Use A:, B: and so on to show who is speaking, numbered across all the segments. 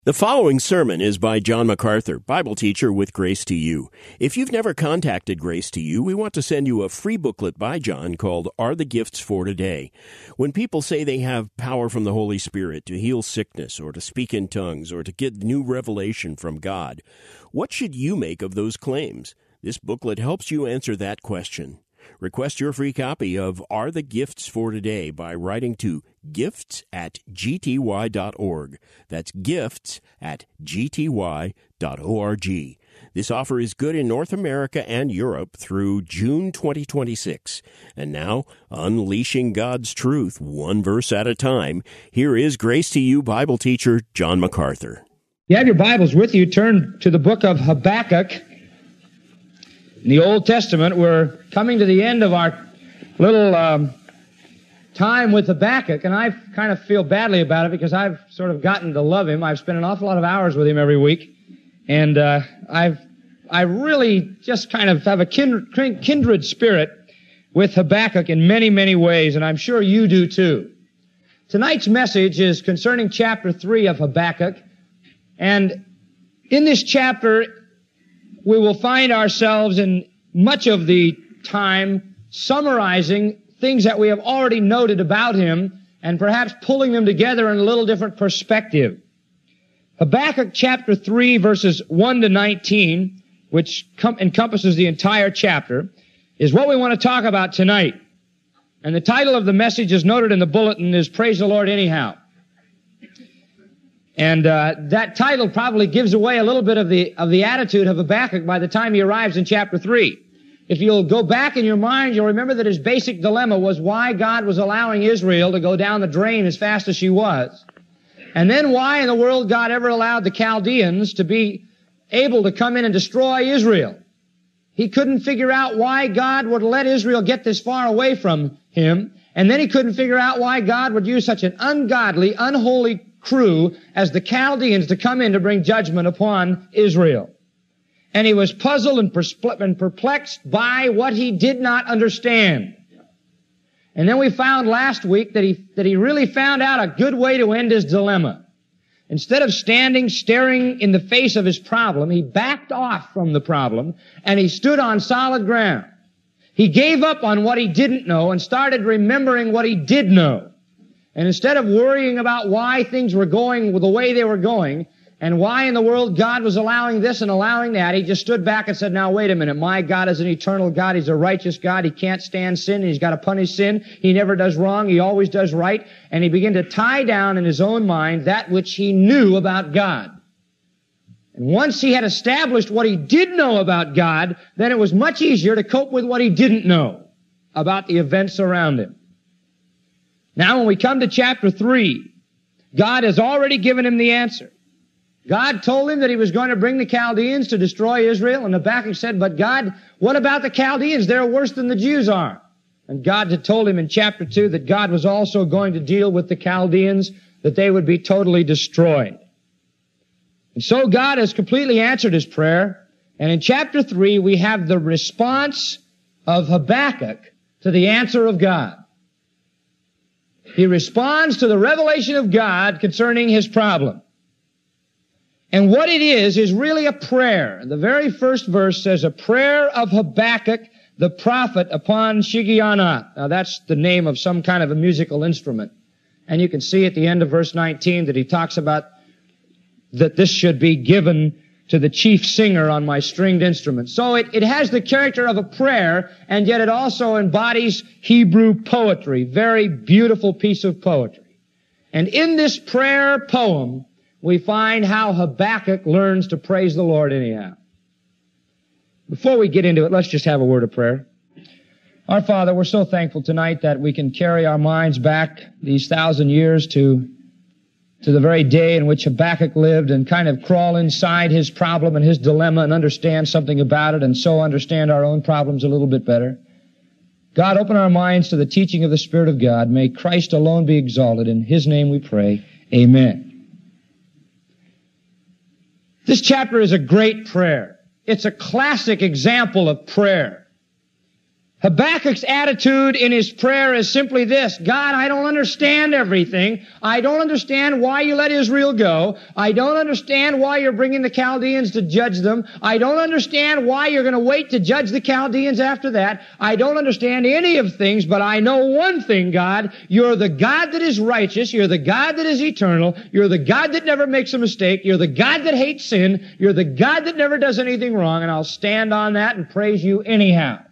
A: The following sermon is by John MacArthur, Bible teacher with Grace to You. If you've never contacted Grace to You, we want to send you a free booklet by John called Are the Gifts for Today? When people say they have power from the Holy Spirit to heal sickness or to speak in tongues or to get new revelation from God, what should you make of those claims? This booklet helps you answer that question. Request your free copy of Are the Gifts for Today by writing to gifts@gty.org. That's gifts@gty.org. This offer is good in North America and Europe through June 2026. And now, unleashing God's truth one verse at a time, here is Grace to You Bible teacher John MacArthur.
B: You have your Bibles with you. Turn to the book of Habakkuk. In the Old Testament, we're coming to the end of our little time with Habakkuk, and I kind of feel badly about it because I've sort of gotten to love him. I've spent an awful lot of hours with him every week, and I really just kind of have a kindred spirit with Habakkuk in many, many ways, and I'm sure you do too. Tonight's message is concerning chapter 3 of Habakkuk, and in this chapter, we will find ourselves in much of the time summarizing things that we have already noted about him and perhaps pulling them together in a little different perspective. Habakkuk chapter 3 verses 1 to 19, which encompasses the entire chapter, is what we want to talk about tonight. And the title of the message is noted in the bulletin is Praise the Lord Anyhow. And that title probably gives away a little bit of the attitude of Habakkuk by the time he arrives in chapter 3. If you'll go back in your mind, you'll remember that his basic dilemma was why God was allowing Israel to go down the drain as fast as she was. And then why in the world God ever allowed the Chaldeans to be able to come in and destroy Israel. He couldn't figure out why God would let Israel get this far away from him. And then he couldn't figure out why God would use such an ungodly, unholy crew as the Chaldeans to come in to bring judgment upon Israel. And he was puzzled and perplexed by what he did not understand. And then we found last week that he really found out a good way to end his dilemma. Instead of staring in the face of his problem, he backed off from the problem and he stood on solid ground. He gave up on what he didn't know and started remembering what he did know. And instead of worrying about why things were going the way they were going and why in the world God was allowing this and allowing that, he just stood back and said, now wait a minute, my God is an eternal God. He's a righteous God. He can't stand sin. And he's got to punish sin. He never does wrong. He always does right. And he began to tie down in his own mind that which he knew about God. And once he had established what he did know about God, then it was much easier to cope with what he didn't know about the events around him. Now, when we come to chapter 3, God has already given him the answer. God told him that he was going to bring the Chaldeans to destroy Israel, and Habakkuk said, but God, what about the Chaldeans? They're worse than the Jews are. And God had told him in chapter 2 that God was also going to deal with the Chaldeans, that they would be totally destroyed. And so God has completely answered his prayer, and in chapter 3 we have the response of Habakkuk to the answer of God. He responds to the revelation of God concerning his problem. And what it is really a prayer. The very first verse says, a prayer of Habakkuk the prophet upon Shigionoth. Now that's the name of some kind of a musical instrument. And you can see at the end of verse 19 that he talks about that this should be given to the chief singer on my stringed instrument. So it has the character of a prayer, and yet it also embodies Hebrew poetry. Very beautiful piece of poetry. And in this prayer poem, we find how Habakkuk learns to praise the Lord anyhow. Before we get into it, let's just have a word of prayer. Our Father, we're so thankful tonight that we can carry our minds back these 1,000 years to the very day in which Habakkuk lived and kind of crawl inside his problem and his dilemma and understand something about it and so understand our own problems a little bit better. God, open our minds to the teaching of the Spirit of God. May Christ alone be exalted. In his name we pray. Amen. This chapter is a great prayer. It's a classic example of prayer. Habakkuk's attitude in his prayer is simply this: God, I don't understand everything. I don't understand why you let Israel go. I don't understand why you're bringing the Chaldeans to judge them. I don't understand why you're going to wait to judge the Chaldeans after that. I don't understand any of things, but I know one thing, God. You're the God that is righteous. You're the God that is eternal. You're the God that never makes a mistake. You're the God that hates sin. You're the God that never does anything wrong, and I'll stand on that and praise you anyhow.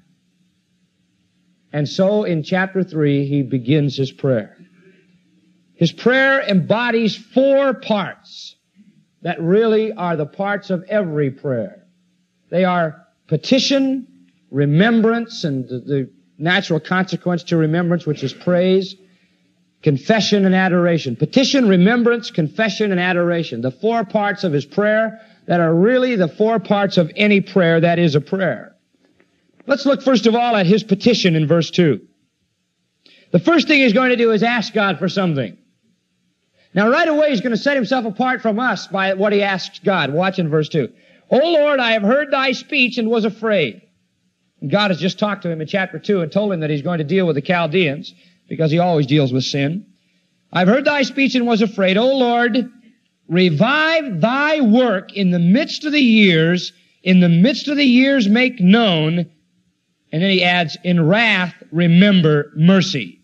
B: And so in chapter 3, he begins his prayer. His prayer embodies 4 parts that really are the parts of every prayer. They are petition, remembrance, and the natural consequence to remembrance, which is praise, confession, and adoration. Petition, remembrance, confession, and adoration. The 4 parts of his prayer that are really the 4 parts of any prayer that is a prayer. Let's look first of all at his petition in verse 2. The first thing he's going to do is ask God for something. Now right away he's going to set himself apart from us by what he asks God. Watch in verse 2. O Lord, I have heard thy speech and was afraid. And God has just talked to him in chapter 2 and told him that he's going to deal with the Chaldeans because he always deals with sin. I've heard thy speech and was afraid. O Lord, revive thy work in the midst of the years. In the midst of the years make known. And then he adds, in wrath, remember mercy.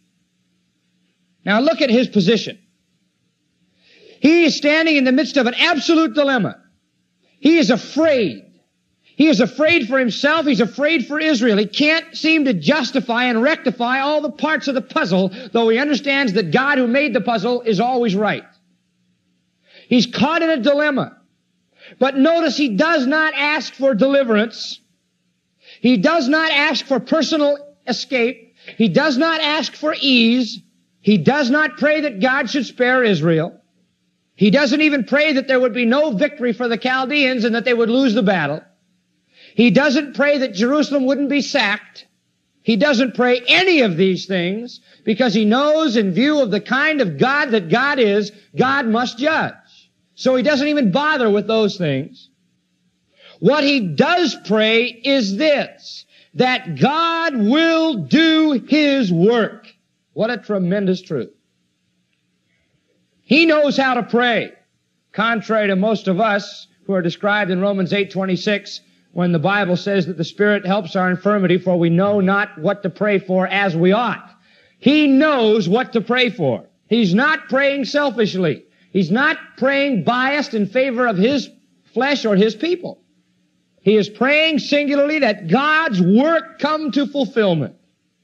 B: Now look at his position. He is standing in the midst of an absolute dilemma. He is afraid. He is afraid for himself. He's afraid for Israel. He can't seem to justify and rectify all the parts of the puzzle, though he understands that God who made the puzzle is always right. He's caught in a dilemma. But notice he does not ask for deliverance. He does not ask for personal escape. He does not ask for ease. He does not pray that God should spare Israel. He doesn't even pray that there would be no victory for the Chaldeans and that they would lose the battle. He doesn't pray that Jerusalem wouldn't be sacked. He doesn't pray any of these things because he knows in view of the kind of God that God is, God must judge. So he doesn't even bother with those things. What he does pray is this, that God will do his work. What a tremendous truth. He knows how to pray, contrary to most of us who are described in Romans 8:26, when the Bible says that the Spirit helps our infirmity, for we know not what to pray for as we ought. He knows what to pray for. He's not praying selfishly. He's not praying biased in favor of his flesh or his people. He is praying singularly that God's work come to fulfillment.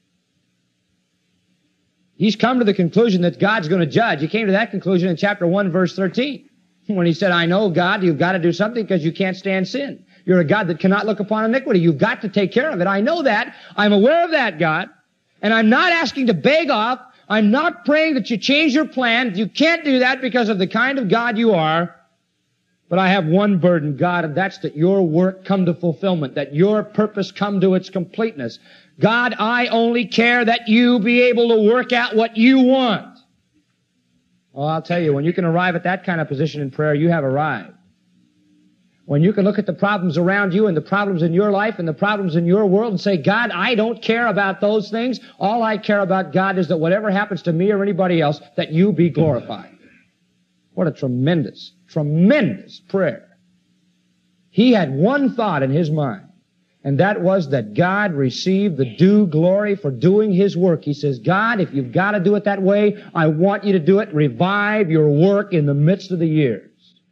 B: He's come to the conclusion that God's going to judge. He came to that conclusion in chapter 1, verse 13, when he said, I know, God, you've got to do something because you can't stand sin. You're a God that cannot look upon iniquity. You've got to take care of it. I know that. I'm aware of that, God. And I'm not asking to beg off. I'm not praying that you change your plan. You can't do that because of the kind of God you are. But I have one burden, God, and that's that your work come to fulfillment, that your purpose come to its completeness. God, I only care that you be able to work out what you want. Oh, I'll tell you, when you can arrive at that kind of position in prayer, you have arrived. When you can look at the problems around you and the problems in your life and the problems in your world and say, God, I don't care about those things. All I care about, God, is that whatever happens to me or anybody else, that you be glorified. What a tremendous, tremendous prayer. He had one thought in his mind, and that was that God received the due glory for doing his work. He says, God, if you've got to do it that way, I want you to do it. Revive your work in the midst of the years.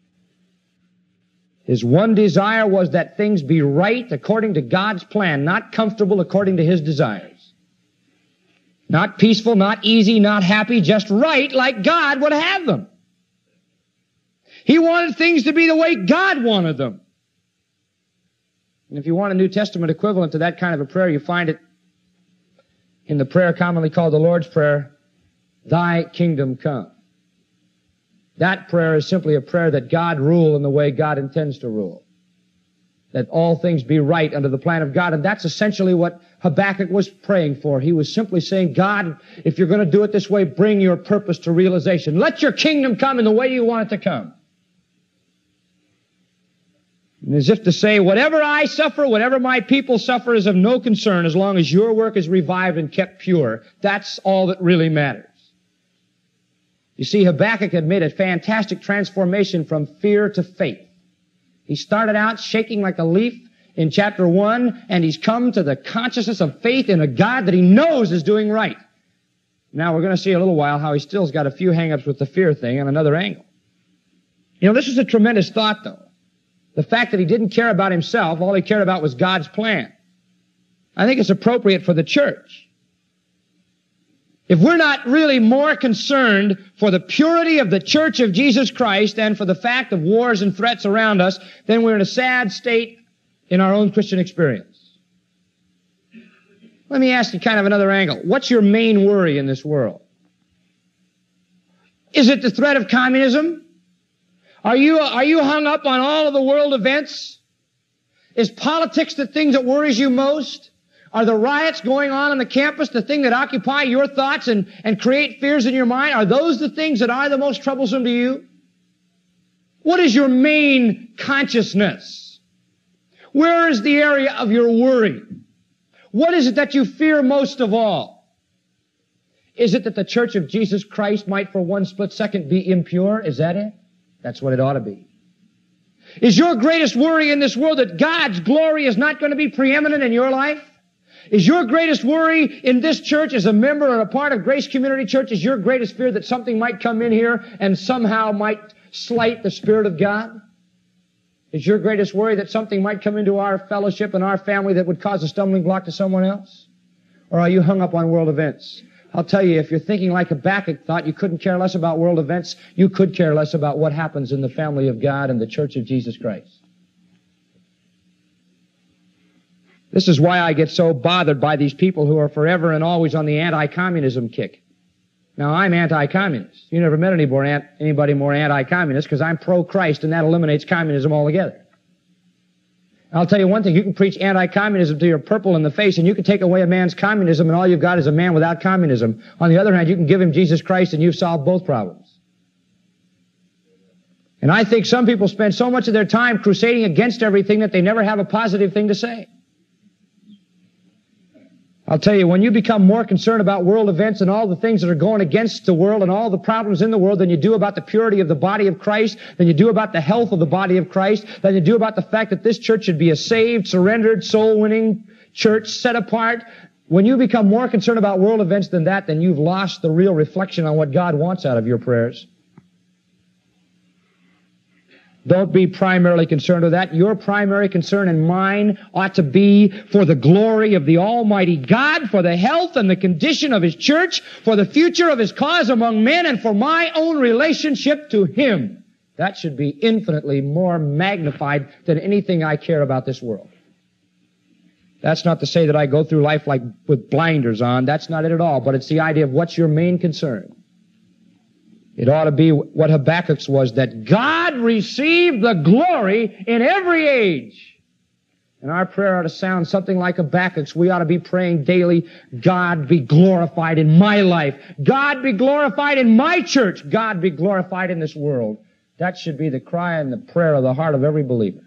B: His one desire was that things be right according to God's plan, not comfortable according to his desires. Not peaceful, not easy, not happy, just right like God would have them. He wanted things to be the way God wanted them. And if you want a New Testament equivalent to that kind of a prayer, you find it in the prayer commonly called the Lord's Prayer, Thy kingdom come. That prayer is simply a prayer that God rule in the way God intends to rule. That all things be right under the plan of God. And that's essentially what Habakkuk was praying for. He was simply saying, God, if you're going to do it this way, bring your purpose to realization. Let your kingdom come in the way you want it to come. And as if to say, whatever I suffer, whatever my people suffer is of no concern as long as your work is revived and kept pure. That's all that really matters. You see, Habakkuk had made a fantastic transformation from fear to faith. He started out shaking like a leaf in chapter 1, and he's come to the consciousness of faith in a God that he knows is doing right. Now we're going to see a little while how he still's got a few hang-ups with the fear thing on another angle. You know, this is a tremendous thought, though. The fact that he didn't care about himself, all he cared about was God's plan. I think it's appropriate for the church. If we're not really more concerned for the purity of the Church of Jesus Christ and for the fact of wars and threats around us, then we're in a sad state in our own Christian experience. Let me ask you kind of another angle. What's your main worry in this world? Is it the threat of communism? Are you hung up on all of the world events? Is politics the thing that worries you most? Are the riots going on the campus the thing that occupy your thoughts and create fears in your mind? Are those the things that are the most troublesome to you? What is your main consciousness? Where is the area of your worry? What is it that you fear most of all? Is it that the Church of Jesus Christ might for one split second be impure? Is that it? That's what it ought to be. Is your greatest worry in this world that God's glory is not going to be preeminent in your life? Is your greatest worry in this church as a member or a part of Grace Community Church, is your greatest fear that something might come in here and somehow might slight the Spirit of God? Is your greatest worry that something might come into our fellowship and our family that would cause a stumbling block to someone else? Or are you hung up on world events? I'll tell you, if you're thinking like Habakkuk thought you couldn't care less about world events, you could care less about what happens in the family of God and the Church of Jesus Christ. This is why I get so bothered by these people who are forever and always on the anti-communism kick. Now, I'm anti-communist. You never met anybody more anti-communist because I'm pro-Christ, and that eliminates communism altogether. I'll tell you one thing, you can preach anti-communism till you're purple in the face, and you can take away a man's communism, and all you've got is a man without communism. On the other hand, you can give him Jesus Christ, and you've solved both problems. And I think some people spend so much of their time crusading against everything that they never have a positive thing to say. I'll tell you, when you become more concerned about world events and all the things that are going against the world and all the problems in the world than you do about the purity of the body of Christ, than you do about the health of the body of Christ, than you do about the fact that this church should be a saved, surrendered, soul-winning church set apart, when you become more concerned about world events than that, then you've lost the real reflection on what God wants out of your prayers. Don't be primarily concerned with that. Your primary concern and mine ought to be for the glory of the Almighty God, for the health and the condition of His church, for the future of His cause among men, and for my own relationship to Him. That should be infinitely more magnified than anything I care about this world. That's not to say that I go through life like with blinders on. That's not it at all. But it's the idea of what's your main concern. It ought to be what Habakkuk's was, that God receive the glory in every age. And our prayer ought to sound something like Habakkuk's. We ought to be praying daily, God be glorified in my life. God be glorified in my church. God be glorified in this world. That should be the cry and the prayer of the heart of every believer.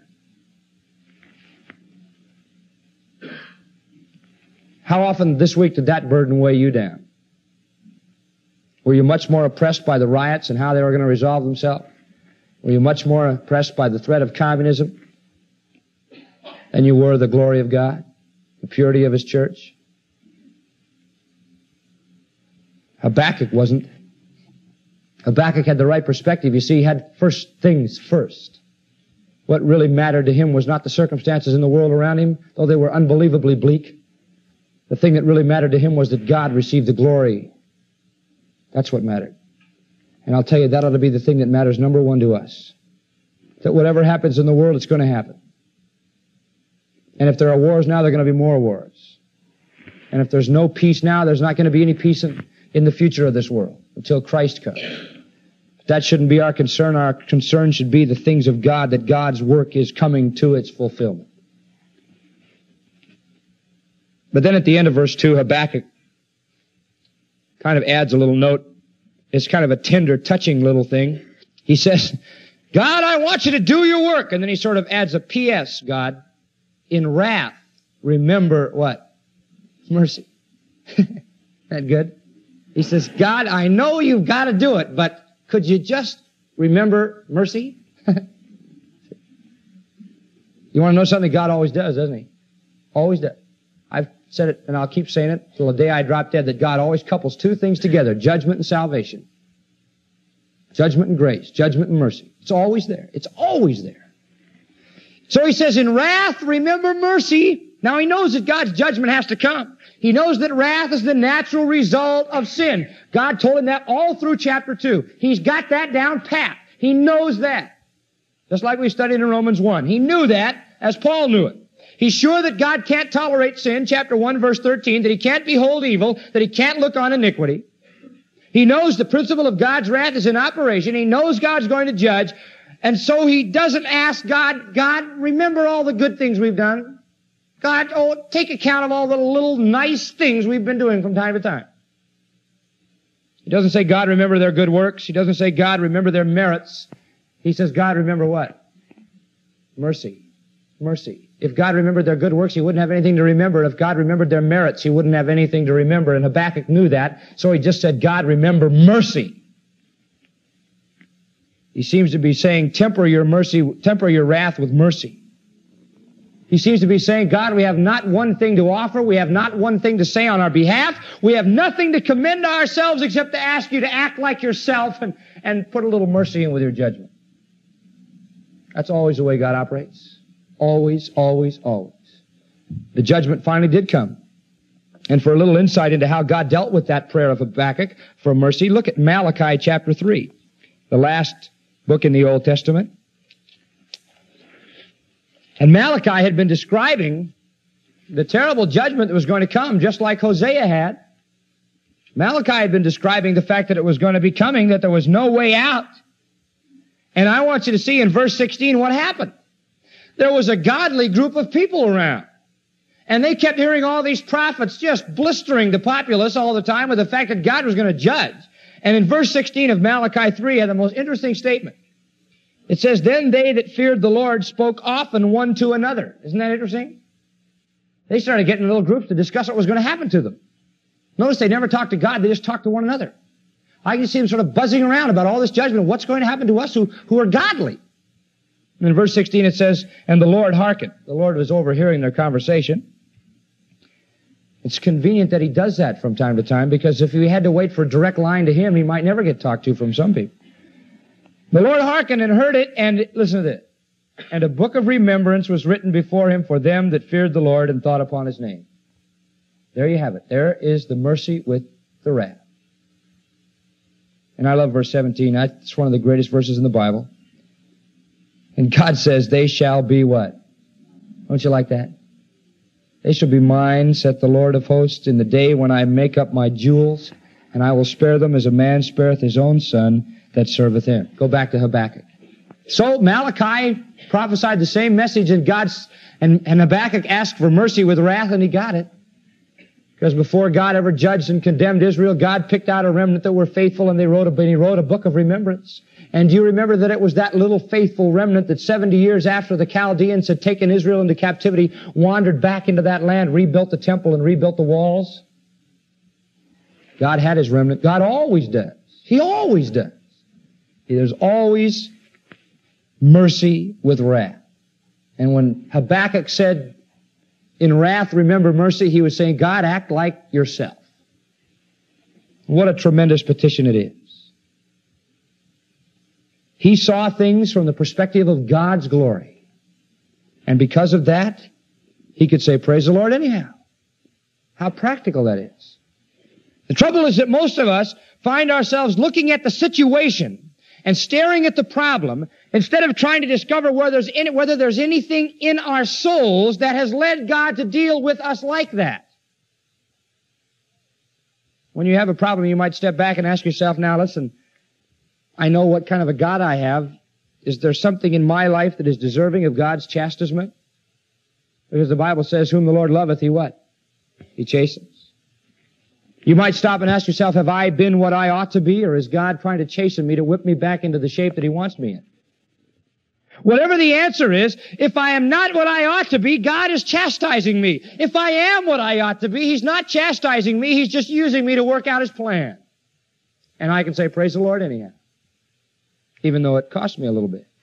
B: How often this week did that burden weigh you down? Were you much more oppressed by the riots and how they were going to resolve themselves? Were you much more oppressed by the threat of communism than you were the glory of God, the purity of His church? Habakkuk wasn't. Habakkuk had the right perspective. You see, he had first things first. What really mattered to him was not the circumstances in the world around him, though they were unbelievably bleak. The thing that really mattered to him was that God received the glory. That's what mattered. And I'll tell you, that ought to be the thing that matters number one to us. That whatever happens in the world, it's going to happen. And if there are wars now, there are going to be more wars. And if there's no peace now, there's not going to be any peace in the future of this world until Christ comes. But that shouldn't be our concern. Our concern should be the things of God, that God's work is coming to its fulfillment. But then at the end of verse 2, Habakkuk kind of adds a little note. It's kind of a tender, touching little thing. He says, God, I want you to do your work. And then he sort of adds a P.S., God, in wrath, remember what? Mercy. That good? He says, God, I know you've got to do it, but could you just remember mercy? You want to know something God always does, doesn't he? Always does. I've said it, and I'll keep saying it till the day I drop dead, that God always couples two things together, judgment and salvation. Judgment and grace, judgment and mercy. It's always there. It's always there. So he says, in wrath, remember mercy. Now he knows that God's judgment has to come. He knows that wrath is the natural result of sin. God told him that all through chapter 2. He's got that down pat. He knows that. Just like we studied in Romans 1. He knew that as Paul knew it. He's sure that God can't tolerate sin, chapter 1, verse 13, that he can't behold evil, that he can't look on iniquity. He knows the principle of God's wrath is in operation. He knows God's going to judge. And so he doesn't ask God, God, remember all the good things we've done. God, take account of all the little nice things we've been doing from time to time. He doesn't say, God, remember their good works. He doesn't say, God, remember their merits. He says, God, remember what? Mercy. Mercy. If God remembered their good works, he wouldn't have anything to remember. If God remembered their merits, he wouldn't have anything to remember. And Habakkuk knew that, so he just said, God, remember mercy. He seems to be saying, temper your wrath with mercy. He seems to be saying, God, we have not one thing to offer. We have not one thing to say on our behalf. We have nothing to commend ourselves except to ask you to act like yourself and put a little mercy in with your judgment. That's always the way God operates. Always, always, always. The judgment finally did come. And for a little insight into how God dealt with that prayer of Habakkuk for mercy, look at Malachi chapter 3, the last book in the Old Testament. And Malachi had been describing the terrible judgment that was going to come, just like Hosea had. Malachi had been describing the fact that it was going to be coming, that there was no way out. And I want you to see in verse 16 what happened. There was a godly group of people around. And they kept hearing all these prophets just blistering the populace all the time with the fact that God was going to judge. And in verse 16 of Malachi 3 had the most interesting statement. It says, then they that feared the Lord spoke often one to another. Isn't that interesting? They started getting in little groups to discuss what was going to happen to them. Notice they never talked to God, they just talked to one another. I can see them sort of buzzing around about all this judgment. What's going to happen to us who are godly? And in verse 16 it says, and the Lord hearkened. The Lord was overhearing their conversation. It's convenient that he does that from time to time, because if he had to wait for a direct line to him, he might never get talked to from some people. The Lord hearkened and heard it, and listen to this. And a book of remembrance was written before him for them that feared the Lord and thought upon his name. There you have it. There is the mercy with the wrath. And I love verse 17. It's one of the greatest verses in the Bible. And God says, they shall be what? Don't you like that? They shall be mine, saith the Lord of hosts, in the day when I make up my jewels, and I will spare them as a man spareth his own son that serveth him. Go back to Habakkuk. So Malachi prophesied the same message, and Habakkuk asked for mercy with wrath, and he got it. Because before God ever judged and condemned Israel, God picked out a remnant that were faithful, and he wrote a book of remembrance. And do you remember that it was that little faithful remnant that 70 years after the Chaldeans had taken Israel into captivity, wandered back into that land, rebuilt the temple and rebuilt the walls? God had his remnant. God always does. He always does. There's always mercy with wrath. And when Habakkuk said, in wrath remember mercy, he was saying, God, act like yourself. What a tremendous petition it is. He saw things from the perspective of God's glory. And because of that, he could say, praise the Lord anyhow. How practical that is. The trouble is that most of us find ourselves looking at the situation and staring at the problem instead of trying to discover whether there's anything in our souls that has led God to deal with us like that. When you have a problem, you might step back and ask yourself, now listen, I know what kind of a God I have. Is there something in my life that is deserving of God's chastisement? Because the Bible says, whom the Lord loveth, he what? He chastens. You might stop and ask yourself, have I been what I ought to be, or is God trying to chasten me to whip me back into the shape that he wants me in? Whatever the answer is, if I am not what I ought to be, God is chastising me. If I am what I ought to be, He's not chastising me. He's just using me to work out His plan. And I can say, praise the Lord anyhow, even though it cost me a little bit.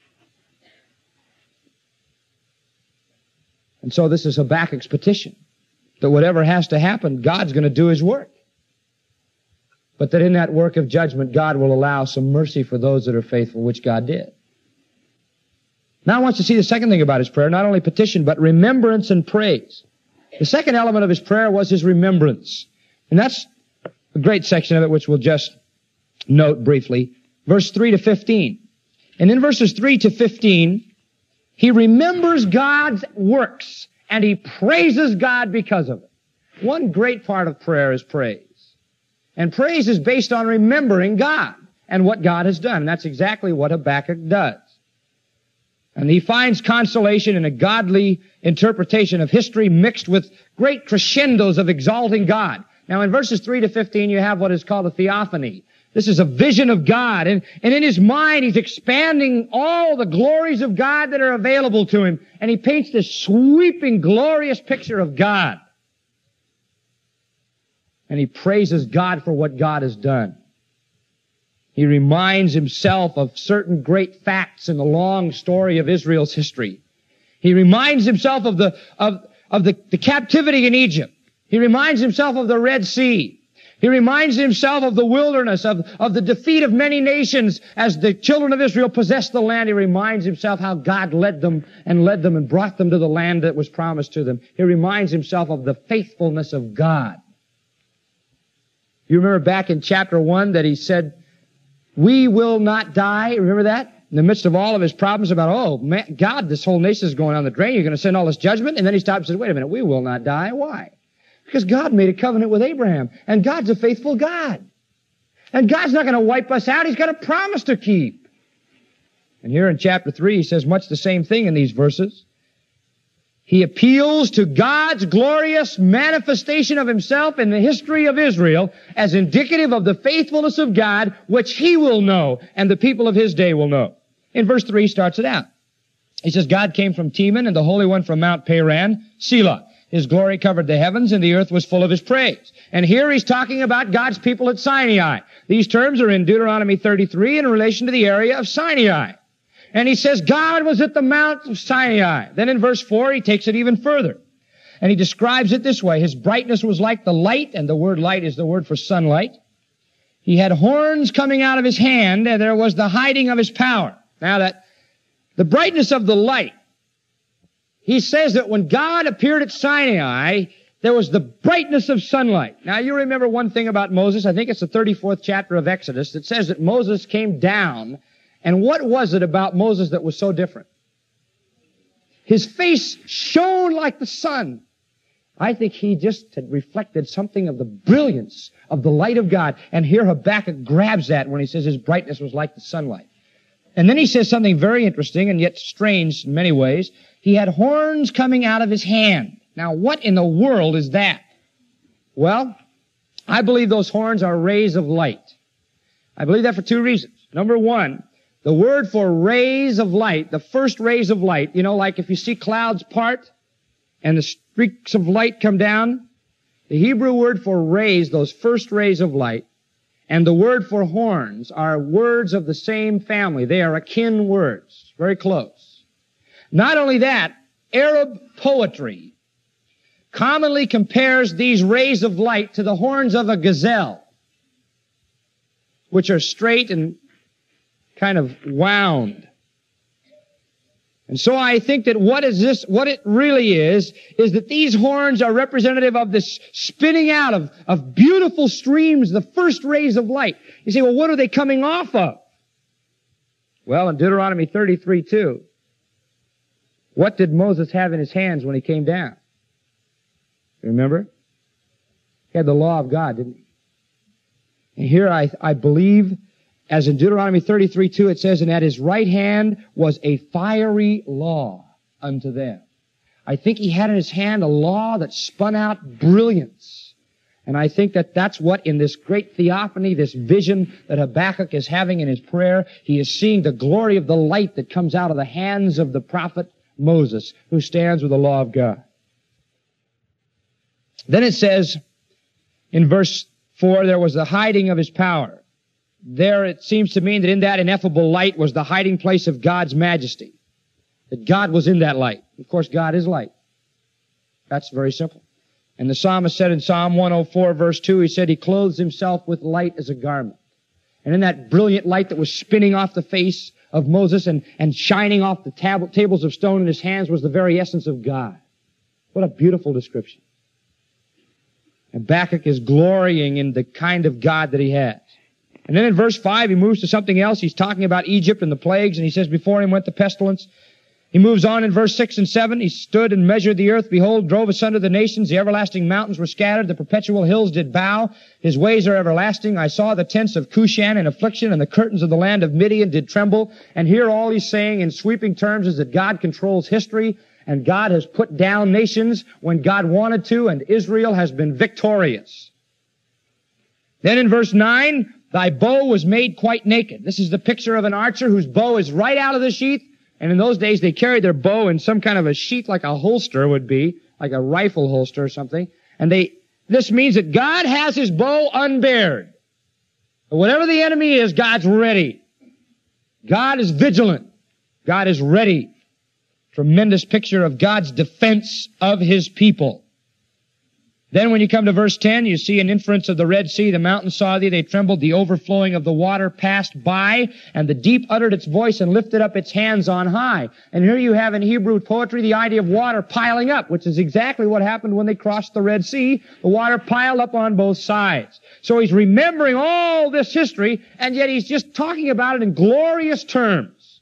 B: And so this is Habakkuk's petition, that whatever has to happen, God's going to do His work. But that in that work of judgment, God will allow some mercy for those that are faithful, which God did. Now I want you to see the second thing about his prayer, not only petition, but remembrance and praise. The second element of his prayer was his remembrance. And that's a great section of it, which we'll just note briefly. Verse 3 to 15. And in verses 3 to 15, he remembers God's works, and he praises God because of it. One great part of prayer is praise. And praise is based on remembering God and what God has done. And that's exactly what Habakkuk does. And he finds consolation in a godly interpretation of history mixed with great crescendos of exalting God. Now in verses 3 to 15 you have what is called a theophany. This is a vision of God. And in his mind he's expanding all the glories of God that are available to him. And he paints this sweeping, glorious picture of God. And he praises God for what God has done. He reminds himself of certain great facts in the long story of Israel's history. He reminds himself of the captivity in Egypt. He reminds himself of the Red Sea. He reminds himself of the wilderness, of the defeat of many nations as the children of Israel possessed the land. He reminds himself how God led them and brought them to the land that was promised to them. He reminds himself of the faithfulness of God. You remember back in chapter 1 that he said, we will not die. Remember that? In the midst of all of his problems about, oh, man, God, this whole nation is going down the drain. You're going to send all this judgment? And then he stops and says, wait a minute, we will not die. Why? Because God made a covenant with Abraham. And God's a faithful God. And God's not going to wipe us out. He's got a promise to keep. And here in chapter 3, he says much the same thing in these verses. He appeals to God's glorious manifestation of himself in the history of Israel as indicative of the faithfulness of God, which he will know and the people of his day will know. In verse 3 he starts it out. He says, God came from Teman and the Holy One from Mount Paran, Selah. His glory covered the heavens and the earth was full of his praise. And here he's talking about God's people at Sinai. These terms are in Deuteronomy 33 in relation to the area of Sinai. And he says God was at the Mount of Sinai. Then in verse 4, he takes it even further. And he describes it this way. His brightness was like the light, and the word light is the word for sunlight. He had horns coming out of his hand, and there was the hiding of his power. Now that, the brightness of the light, he says that when God appeared at Sinai, there was the brightness of sunlight. Now you remember one thing about Moses, I think it's the 34th chapter of Exodus, that says that Moses came down. And what was it about Moses that was so different? His face shone like the sun. I think he just had reflected something of the brilliance of the light of God. And here Habakkuk grabs that when he says his brightness was like the sunlight. And then he says something very interesting and yet strange in many ways. He had horns coming out of his hand. Now what in the world is that? Well, I believe those horns are rays of light. I believe that for two reasons. Number one, the word for rays of light, the first rays of light, you know, like if you see clouds part and the streaks of light come down, the Hebrew word for rays, those first rays of light, and the word for horns are words of the same family. They are akin words, very close. Not only that, Arab poetry commonly compares these rays of light to the horns of a gazelle, which are straight and kind of wound. And so I think that what it really is that these horns are representative of this spinning out of beautiful streams, the first rays of light. You say, well, what are they coming off of? Well, in Deuteronomy 33:2, what did Moses have in his hands when he came down? Remember? He had the law of God, didn't he? And here I believe, as in Deuteronomy 33:2, it says, and at his right hand was a fiery law unto them. I think he had in his hand a law that spun out brilliance And I think that that's what in this great theophany, this vision that Habakkuk is having in his prayer, he is seeing the glory of the light that comes out of the hands of the prophet Moses, who stands with the law of God. Then it says in verse 4, there was the hiding of his power. There it seems to mean that in that ineffable light was the hiding place of God's majesty. That God was in that light. Of course, God is light. That's very simple. And the psalmist said in Psalm 104, verse 2, he said, he clothes himself with light as a garment. And in that brilliant light that was spinning off the face of Moses and shining off the tables of stone in his hands was the very essence of God. What a beautiful description. Habakkuk is glorying in the kind of God that he has. And then in verse 5, he moves to something else. He's talking about Egypt and the plagues, and he says, before him went the pestilence. He moves on in verse 6 and 7. He stood and measured the earth. Behold, drove asunder the nations. The everlasting mountains were scattered. The perpetual hills did bow. His ways are everlasting. I saw the tents of Cushan in affliction, and the curtains of the land of Midian did tremble. And here all he's saying in sweeping terms is that God controls history, and God has put down nations when God wanted to, and Israel has been victorious. Then in verse 9, thy bow was made quite naked. This is the picture of an archer whose bow is right out of the sheath. And in those days, they carried their bow in some kind of a sheath like a holster would be, like a rifle holster or something. And this means that God has his bow unbared. Whatever the enemy is, God's ready. God is vigilant. God is ready. Tremendous picture of God's defense of his people. Then when you come to verse 10, you see an inference of the Red Sea. The mountains saw thee, they trembled. The overflowing of the water passed by, and the deep uttered its voice and lifted up its hands on high. And here you have in Hebrew poetry the idea of water piling up, which is exactly what happened when they crossed the Red Sea. The water piled up on both sides. So he's remembering all this history, and yet he's just talking about it in glorious terms.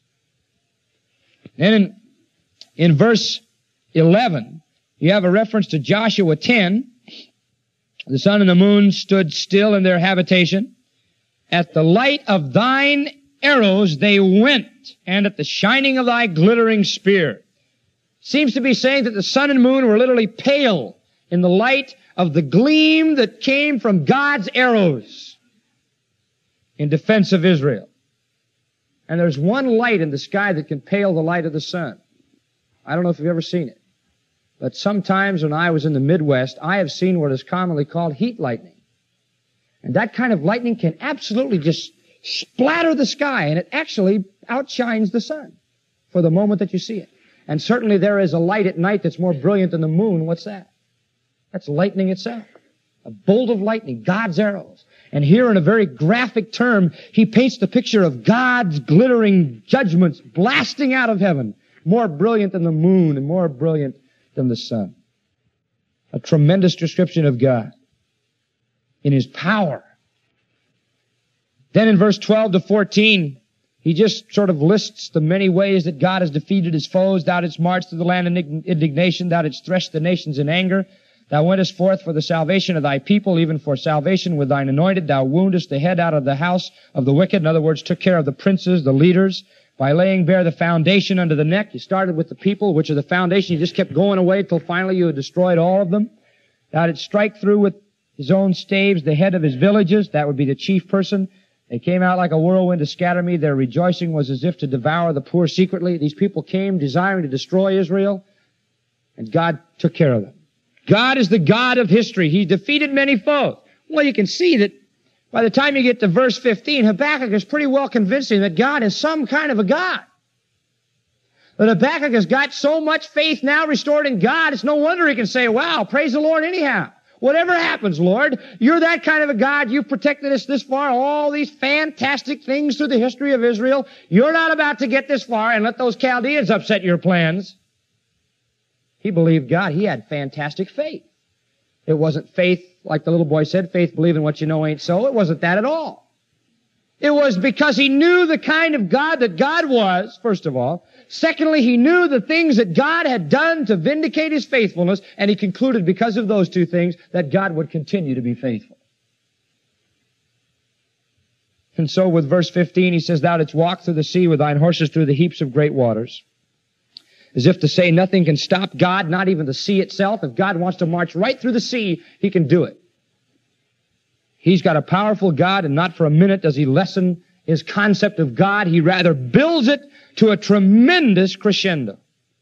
B: Then in verse 11, you have a reference to Joshua 10. The sun and the moon stood still in their habitation. At the light of thine arrows they went, and at the shining of thy glittering spear. Seems to be saying that the sun and moon were literally pale in the light of the gleam that came from God's arrows in defense of Israel. And there's one light in the sky that can pale the light of the sun. I don't know if you've ever seen it. But sometimes when I was in the Midwest, I have seen what is commonly called heat lightning. And that kind of lightning can absolutely just splatter the sky, and it actually outshines the sun for the moment that you see it. And certainly there is a light at night that's more brilliant than the moon. What's that? That's lightning itself. A bolt of lightning, God's arrows. And here in a very graphic term, he paints the picture of God's glittering judgments blasting out of heaven, more brilliant than the moon and more brilliant than the sun. A tremendous description of God in his power. Then in verse 12 to 14, he just sort of lists the many ways that God has defeated his foes. Thou didst march through the land in indignation. Thou didst thresh the nations in anger. Thou wentest forth for the salvation of thy people, even for salvation with thine anointed. Thou woundest the head out of the house of the wicked. In other words, took care of the princes, the leaders, by laying bare the foundation under the neck. You started with the people, which are the foundation. You just kept going away until finally you had destroyed all of them. Thou didst strike through with his own staves the head of his villages. That would be the chief person. They came out like a whirlwind to scatter me. Their rejoicing was as if to devour the poor secretly. These people came desiring to destroy Israel, and God took care of them. God is the God of history. He defeated many foes. Well, you can see that by the time you get to verse 15, Habakkuk is pretty well convincing that God is some kind of a God. That Habakkuk has got so much faith now restored in God, it's no wonder he can say, wow, praise the Lord anyhow. Whatever happens, Lord, you're that kind of a God. You've protected us this far, all these fantastic things through the history of Israel. You're not about to get this far and let those Chaldeans upset your plans. He believed God. He had fantastic faith. It wasn't faith, like the little boy said, faith believing what you know ain't so. It wasn't that at all. It was because he knew the kind of God that God was, first of all. Secondly, he knew the things that God had done to vindicate his faithfulness, and he concluded because of those two things that God would continue to be faithful. And so with verse 15, he says, Thou didst walk through the sea with thine horses through the heaps of great waters. As if to say nothing can stop God, not even the sea itself. If God wants to march right through the sea, he can do it. He's got a powerful God, and not for a minute does he lessen his concept of God. He rather builds it to a tremendous crescendo.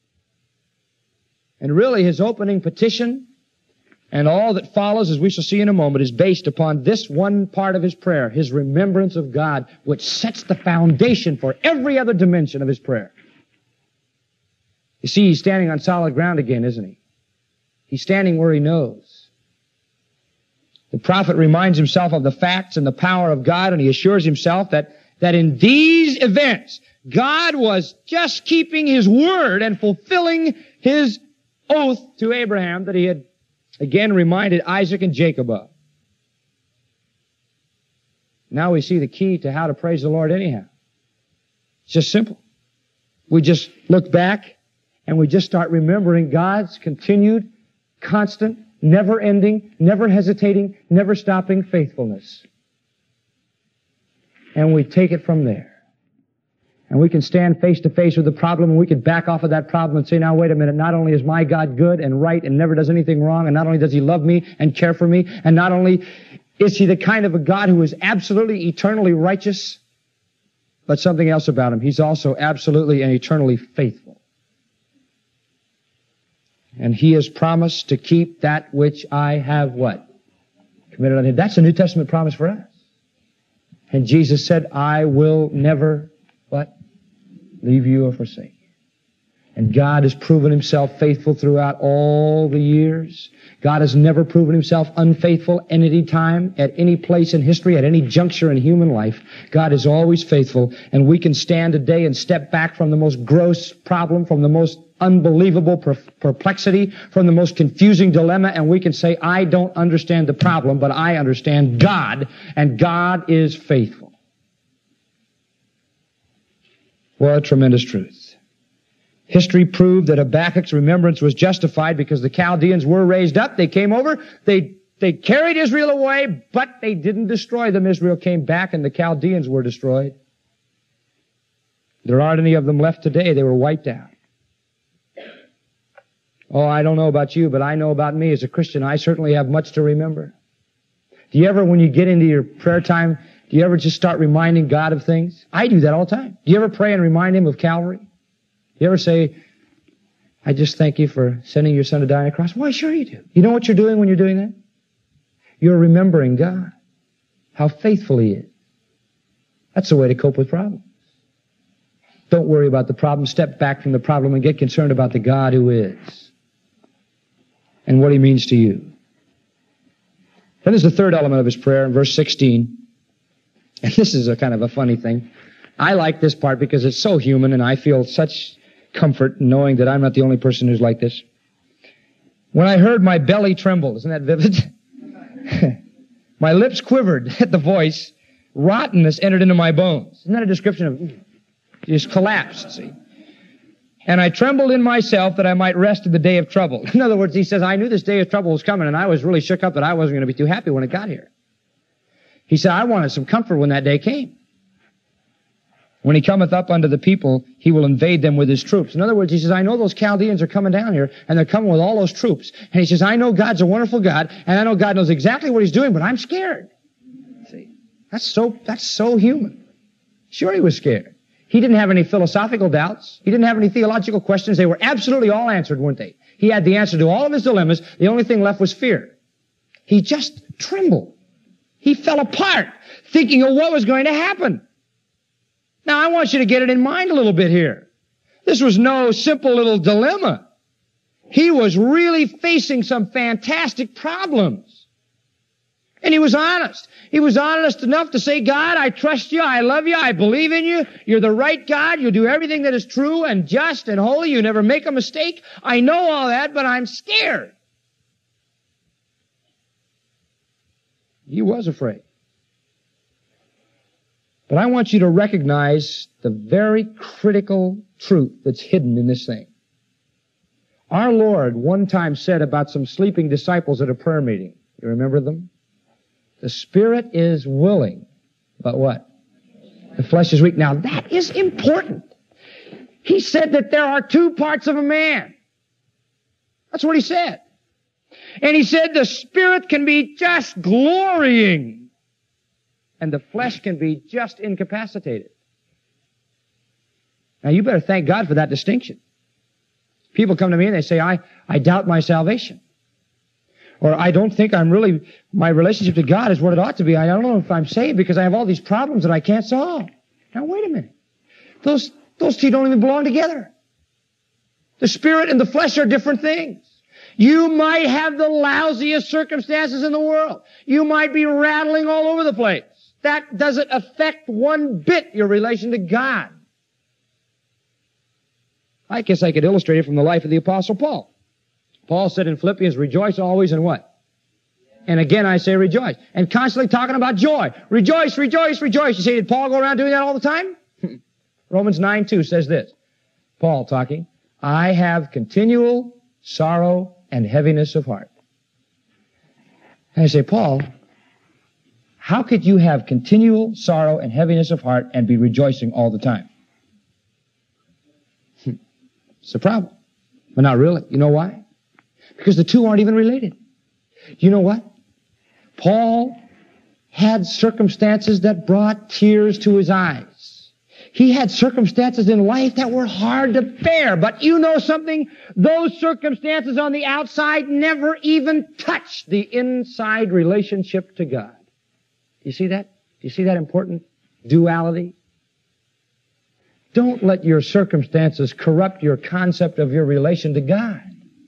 B: And really, his opening petition and all that follows, as we shall see in a moment, is based upon this one part of his prayer, his remembrance of God, which sets the foundation for every other dimension of his prayer. You see, he's standing on solid ground again, isn't he? He's standing where he knows. The prophet reminds himself of the facts and the power of God, and he assures himself that in these events, God was just keeping his word and fulfilling his oath to Abraham that he had again reminded Isaac and Jacob of. Now we see the key to how to praise the Lord anyhow. It's just simple. We just look back and we just start remembering God's continued, constant, never-ending, never hesitating, never stopping faithfulness. And we take it from there. And we can stand face to face with the problem, and we can back off of that problem and say, now wait a minute, not only is my God good and right and never does anything wrong, and not only does he love me and care for me, and not only is he the kind of a God who is absolutely eternally righteous, but something else about him. He's also absolutely and eternally faithful. And he has promised to keep that which I have what? Committed unto him. That's a New Testament promise for us. And Jesus said, I will never, what? Leave you or forsake you. And God has proven himself faithful throughout all the years. God has never proven himself unfaithful at any time, at any place in history, at any juncture in human life. God is always faithful, and we can stand today and step back from the most gross problem, from the most unbelievable perplexity, from the most confusing dilemma, and we can say, I don't understand the problem, but I understand God, and God is faithful. What a tremendous truth. History proved that Habakkuk's remembrance was justified because the Chaldeans were raised up. They came over. They carried Israel away, but they didn't destroy them. Israel came back and the Chaldeans were destroyed. There aren't any of them left today. They were wiped out. Oh, I don't know about you, but I know about me as a Christian. I certainly have much to remember. Do you ever, when you get into your prayer time, do you ever just start reminding God of things? I do that all the time. Do you ever pray and remind him of Calvary? You ever say, I just thank you for sending your son to die on a cross? Why, sure you do. You know what you're doing when you're doing that? You're remembering God, how faithful he is. That's the way to cope with problems. Don't worry about the problem. Step back from the problem and get concerned about the God who is and what he means to you. Then there's the third element of his prayer in verse 16. And this is a kind of a funny thing. I like this part because it's so human, and I feel such comfort knowing that I'm not the only person who's like this. When I heard, my belly trembled. Isn't that vivid? My lips quivered at the voice. Rottenness entered into my bones. Isn't that a description of... You just collapsed, see. And I trembled in myself that I might rest in the day of trouble. In other words, he says, I knew this day of trouble was coming, and I was really shook up that I wasn't going to be too happy when it got here. He said, I wanted some comfort when that day came. When he cometh up unto the people, he will invade them with his troops. In other words, he says, I know those Chaldeans are coming down here, and they're coming with all those troops. And he says, I know God's a wonderful God, and I know God knows exactly what he's doing, but I'm scared. See, that's so human. Sure, he was scared. He didn't have any philosophical doubts. He didn't have any theological questions. They were absolutely all answered, weren't they? He had the answer to all of his dilemmas. The only thing left was fear. He just trembled. He fell apart, thinking of what was going to happen. Now, I want you to get it in mind a little bit here. This was no simple little dilemma. He was really facing some fantastic problems. And he was honest. He was honest enough to say, God, I trust you, I love you, I believe in you. You're the right God. You do everything that is true and just and holy. You never make a mistake. I know all that, but I'm scared. He was afraid. But I want you to recognize the very critical truth that's hidden in this thing. Our Lord one time said about some sleeping disciples at a prayer meeting. You remember them? The spirit is willing, but what? The flesh is weak. Now that is important. He said that there are two parts of a man. That's what he said. And he said the spirit can be just glorying And the flesh can be just incapacitated. Now you better thank God for that distinction. People come to me and they say, I doubt my salvation. Or I don't think my relationship to God is what it ought to be. I don't know if I'm saved because I have all these problems that I can't solve. Now wait a minute. Those two don't even belong together. The spirit and the flesh are different things. You might have the lousiest circumstances in the world. You might be rattling all over the place. That doesn't affect one bit your relation to God. I guess I could illustrate it from the life of the Apostle Paul. Paul said in Philippians, rejoice always in what? And again I say rejoice. And constantly talking about joy. Rejoice, rejoice, rejoice. You say, did Paul go around doing that all the time? Romans 9:2 says this. Paul talking, I have continual sorrow and heaviness of heart. And I say, Paul, how could you have continual sorrow and heaviness of heart and be rejoicing all the time? It's a problem. But not really. You know why? Because the two aren't even related. You know what? Paul had circumstances that brought tears to his eyes. He had circumstances in life that were hard to bear. But you know something? Those circumstances on the outside never even touch the inside relationship to God. Do you see that? Do you see that important duality? Don't let your circumstances corrupt your concept of your relation to God.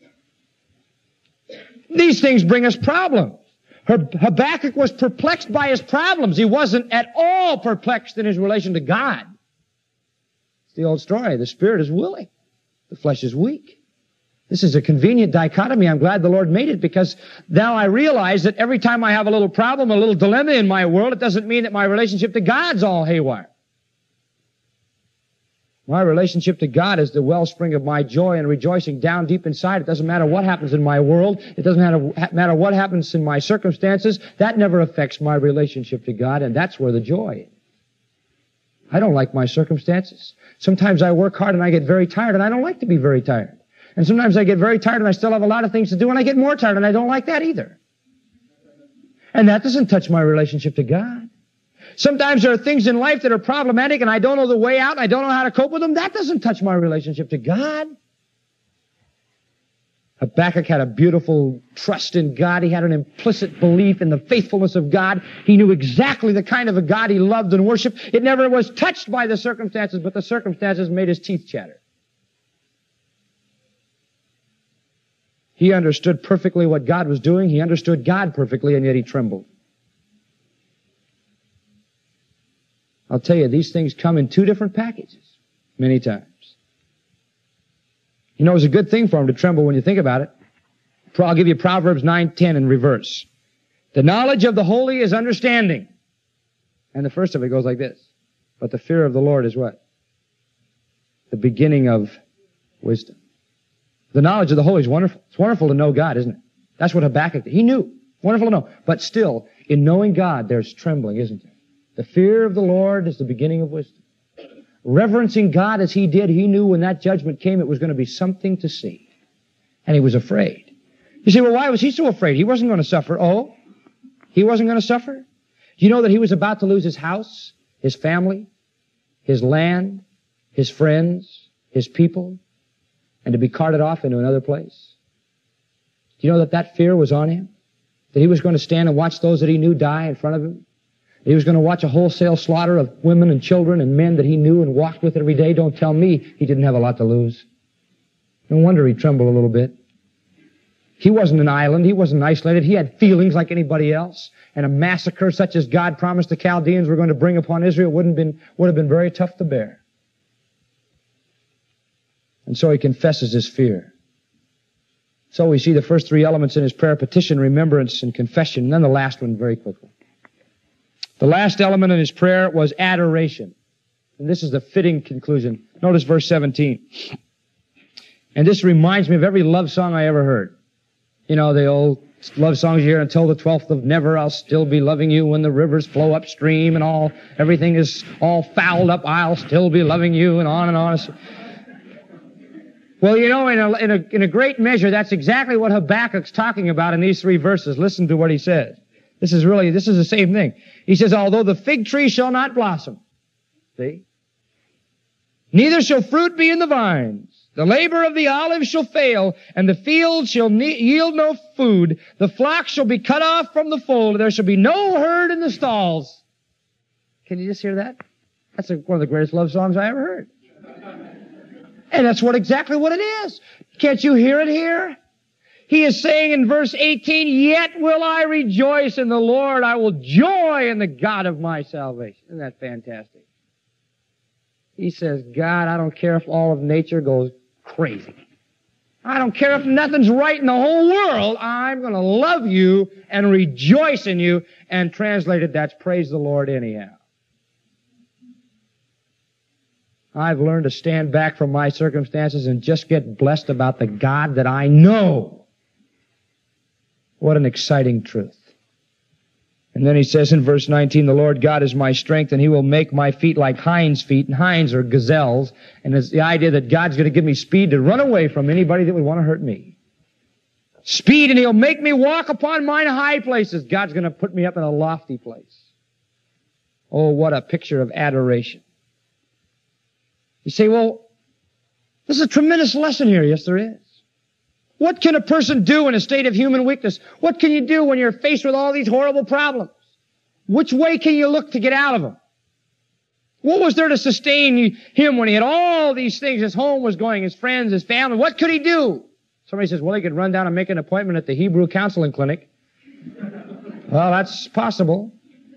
B: These things bring us problems. Habakkuk was perplexed by his problems. He wasn't at all perplexed in his relation to God. It's the old story. The spirit is willing. The flesh is weak. This is a convenient dichotomy. I'm glad the Lord made it because now I realize that every time I have a little problem, a little dilemma in my world, it doesn't mean that my relationship to God's all haywire. My relationship to God is the wellspring of my joy and rejoicing down deep inside. It doesn't matter what happens in my world. It doesn't matter what happens in my circumstances. That never affects my relationship to God, and that's where the joy is. I don't like my circumstances. Sometimes I work hard and I get very tired, and I don't like to be very tired. And sometimes I get very tired and I still have a lot of things to do, and I get more tired, and I don't like that either. And that doesn't touch my relationship to God. Sometimes there are things in life that are problematic and I don't know the way out and I don't know how to cope with them. That doesn't touch my relationship to God. Habakkuk had a beautiful trust in God. He had an implicit belief in the faithfulness of God. He knew exactly the kind of a God he loved and worshiped. It never was touched by the circumstances, but the circumstances made his teeth chatter. He understood perfectly what God was doing. He understood God perfectly, and yet he trembled. I'll tell you, these things come in two different packages many times. You know, it's a good thing for him to tremble when you think about it. I'll give you Proverbs 9:10 in reverse. The knowledge of the holy is understanding. And the first of it goes like this. But the fear of the Lord is what? The beginning of wisdom. The knowledge of the holy is wonderful. It's wonderful to know God, isn't it? That's what Habakkuk did. He knew. Wonderful to know. But still, in knowing God, there's trembling, isn't there? The fear of the Lord is the beginning of wisdom. Reverencing God as he did, he knew when that judgment came it was going to be something to see. And he was afraid. You say, well, why was he so afraid? He wasn't going to suffer. Oh, he wasn't going to suffer? Do you know that he was about to lose his house, his family, his land, his friends, his people, and to be carted off into another place? Do you know that that fear was on him? That he was going to stand and watch those that he knew die in front of him? He was going to watch a wholesale slaughter of women and children and men that he knew and walked with every day. Don't tell me he didn't have a lot to lose. No wonder he trembled a little bit. He wasn't an island. He wasn't isolated. He had feelings like anybody else. And a massacre such as God promised the Chaldeans were going to bring upon Israel would have been very tough to bear. And so he confesses his fear. So we see the first three elements in his prayer: petition, remembrance, and confession. And then the last one very quickly. The last element in his prayer was adoration. And this is the fitting conclusion. Notice verse 17. And this reminds me of every love song I ever heard. You know, the old love songs you hear, until the 12th of never, I'll still be loving you when the rivers flow upstream and everything is all fouled up, I'll still be loving you, and on and on. Well, you know, in a great measure, that's exactly what Habakkuk's talking about in these three verses. Listen to what he says. This is the same thing. He says, although the fig tree shall not blossom, see? Neither shall fruit be in the vines. The labor of the olive shall fail, and the field shall yield no food. The flock shall be cut off from the fold. There shall be no herd in the stalls. Can you just hear that? That's one of the greatest love songs I ever heard. And that's exactly what it is. Can't you hear it here? He is saying in verse 18, yet will I rejoice in the Lord. I will joy in the God of my salvation. Isn't that fantastic? He says, God, I don't care if all of nature goes crazy. I don't care if nothing's right in the whole world. I'm going to love you and rejoice in you. And translated, that's praise the Lord anyhow. I've learned to stand back from my circumstances and just get blessed about the God that I know. What an exciting truth. And then he says in verse 19, the Lord God is my strength, and he will make my feet like hinds' feet. And hinds are gazelles. And it's the idea that God's going to give me speed to run away from anybody that would want to hurt me. Speed, and he'll make me walk upon mine high places. God's going to put me up in a lofty place. Oh, what a picture of adoration. You say, well, this is a tremendous lesson here. Yes, there is. What can a person do in a state of human weakness? What can you do when you're faced with all these horrible problems? Which way can you look to get out of them? What was there to sustain him when he had all these things? His home was going, his friends, his family. What could he do? Somebody says, well, he could run down and make an appointment at the Hebrew Counseling Clinic. Well, that's possible.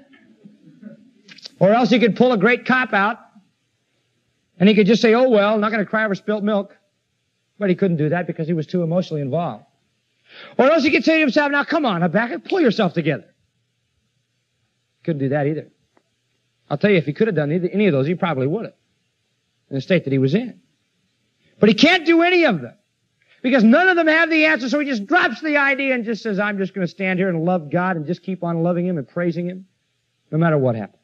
B: Or else he could pull a great cop-out, and he could just say, oh, well, I'm not going to cry over spilt milk. But he couldn't do that because he was too emotionally involved. Or else he could say to himself, now come on, Habakkuk, pull yourself together. Couldn't do that either. I'll tell you, if he could have done any of those, he probably would have, in the state that he was in. But he can't do any of them, because none of them have the answer, so he just drops the idea and just says, I'm just going to stand here and love God and just keep on loving him and praising him, no matter what happens.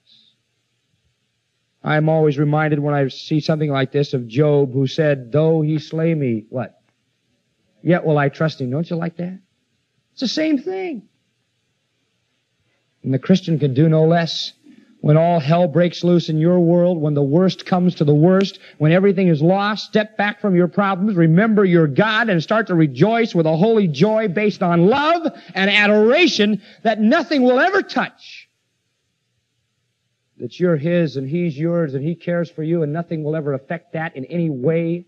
B: I am always reminded when I see something like this of Job, who said, though he slay me, what? Yet will I trust him. Don't you like that? It's the same thing. And the Christian can do no less. When all hell breaks loose in your world, when the worst comes to the worst, when everything is lost, step back from your problems, remember your God, and start to rejoice with a holy joy based on love and adoration that nothing will ever touch. That you're his and he's yours and he cares for you, and nothing will ever affect that in any way.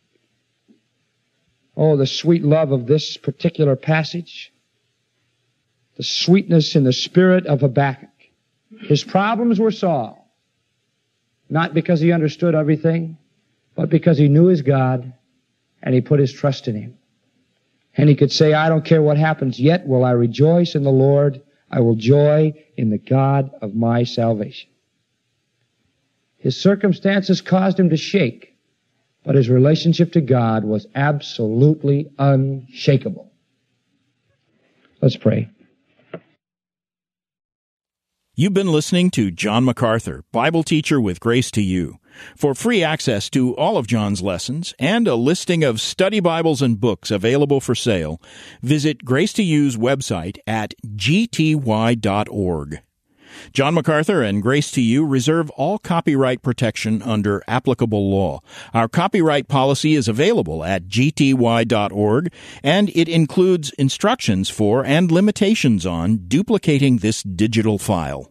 B: Oh, the sweet love of this particular passage. The sweetness in the spirit of Habakkuk. His problems were solved. Not because he understood everything, but because he knew his God and he put his trust in him. And he could say, I don't care what happens, yet will I rejoice in the Lord. I will joy in the God of my salvation. His circumstances caused him to shake, but his relationship to God was absolutely unshakable. Let's pray.
A: You've been listening to John MacArthur, Bible teacher with Grace to You. For free access to all of John's lessons and a listing of study Bibles and books available for sale, visit Grace to You's website at gty.org. John MacArthur and Grace to You reserve all copyright protection under applicable law. Our copyright policy is available at gty.org, and it includes instructions for and limitations on duplicating this digital file.